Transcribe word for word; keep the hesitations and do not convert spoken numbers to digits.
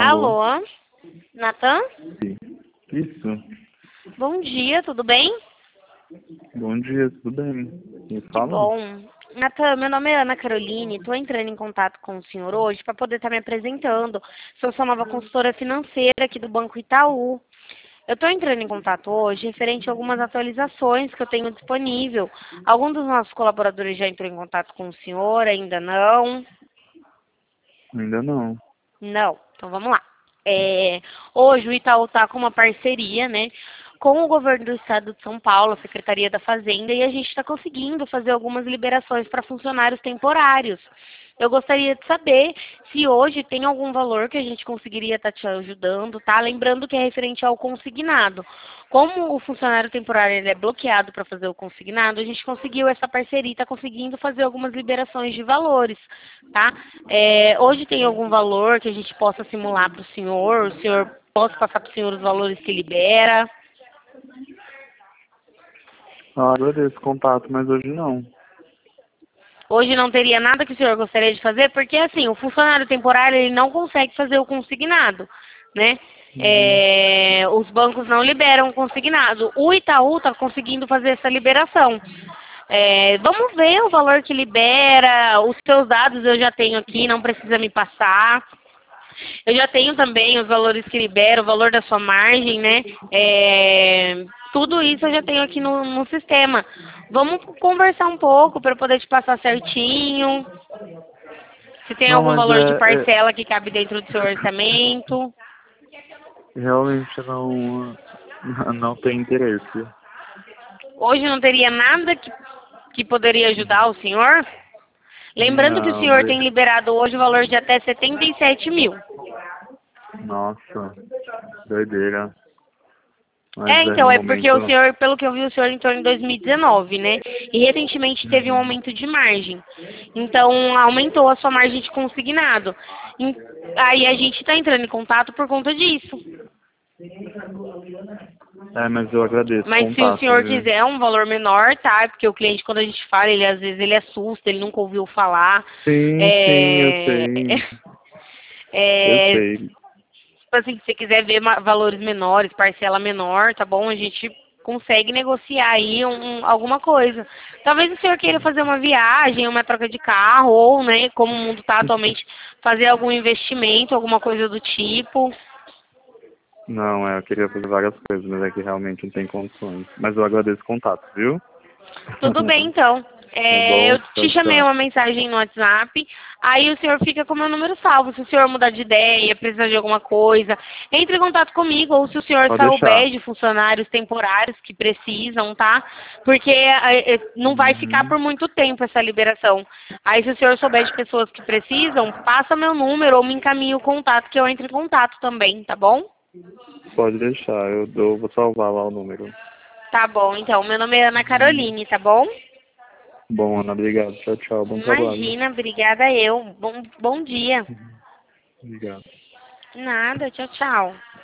Alô? Alô? Natan? Sim. Isso. Bom dia, tudo bem? Bom dia, tudo bem? Me Que fala? bom. Natan, meu nome é Ana Caroline, estou entrando em contato com o senhor hoje para poder estar me apresentando. Sou sua nova consultora financeira aqui do Banco Itaú. Eu estou entrando em contato hoje referente a algumas atualizações que eu tenho disponível. Algum dos nossos colaboradores já entrou em contato com o senhor? Ainda não? Ainda não. Não. Então vamos lá. É, hoje o Itaú está com uma parceria, né, com o governo do estado de São Paulo, a Secretaria da Fazenda, e a gente está conseguindo fazer algumas liberações para funcionários temporários. Eu gostaria de saber se hoje tem algum valor que a gente conseguiria estar te ajudando, tá? Lembrando que é referente ao consignado. Como o funcionário temporário ele é bloqueado para fazer o consignado, a gente conseguiu essa parceria e está conseguindo fazer algumas liberações de valores, tá? É, hoje tem algum valor que a gente possa simular para o senhor? O senhor possa passar para o senhor os valores que libera? Ah, agradeço o contato, mas hoje não. Hoje não teria nada que o senhor gostaria de fazer, porque assim, o funcionário temporário ele não consegue fazer o consignado, né? Uhum. É, os bancos não liberam o consignado. O Itaú está conseguindo fazer essa liberação. É, vamos ver o valor que libera, os seus dados eu já tenho aqui, não precisa me passar. Eu já tenho também os valores que libera, o valor da sua margem, né? É, tudo isso eu já tenho aqui no, no sistema. Vamos conversar um pouco para poder te passar certinho. Se tem Não, algum mas valor de é, é parcela que cabe dentro do seu orçamento. realmente não, não tem interesse. Hoje não teria nada que, que poderia ajudar o senhor? Lembrando que o Não, senhor mas, tem liberado hoje o valor de até setenta e sete mil. nossa, doideira. Mas É, é, então, no é porque momento, o senhor, pelo que eu vi, o senhor entrou em dois mil e dezenove, né? E recentemente teve um uhum. aumento de margem. Então, aumentou a sua margem de consignado. Em- Aí a gente está entrando em contato por conta disso. É, mas eu agradeço o Mas se o contato, senhor viu? quiser um valor menor, tá? Porque o cliente, quando a gente fala, ele às vezes ele assusta, ele nunca ouviu falar. Sim, sim, eu É... sei. Eu é... sei. Tipo assim, se você quiser ver ma- valores menores, parcela menor, tá bom? A gente consegue negociar aí um, um- alguma coisa. Talvez o senhor queira fazer uma viagem, uma troca de carro, ou, né, como o mundo está atualmente, fazer algum investimento, alguma coisa do tipo. Não, é, eu queria fazer várias coisas, mas é que realmente não tem condições. Mas eu agradeço o contato, viu? Tudo bem, então. Tá É, bom? eu Tchau, te chamei tchau. uma mensagem no WhatsApp, aí o senhor fica com o meu número salvo. Se o senhor mudar de ideia, precisar de alguma coisa, entre em contato comigo, ou se o senhor Pode souber deixar. de funcionários temporários que precisam, tá? Porque é, é, não vai ficar Uhum. por muito tempo essa liberação. Aí se o senhor souber de pessoas que precisam, passa meu número ou me encaminhe o contato que eu entre em contato também, tá bom? Pode deixar, eu dou, vou salvar lá o número. Tá bom, então. Meu nome é Ana Uhum. Caroline, tá bom? Bom, Ana, obrigado. Tchau, tchau. Bom trabalho. Imagina, obrigada eu. Bom, bom dia. Obrigado. Nada, tchau, tchau.